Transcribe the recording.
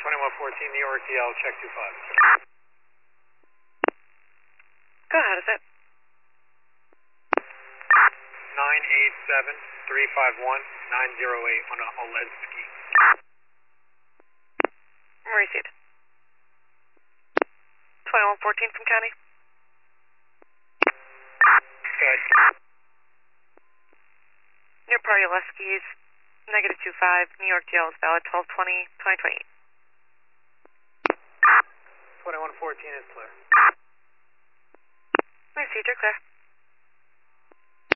2114 New York DL, check 25. Go ahead, is it? 987-351-908 on a Oledzki. Received. 2114 from County. Good. Near Prioleski's, -25, New York DL is valid, 12/20/2028. 2114 is clear. Received, you're clear.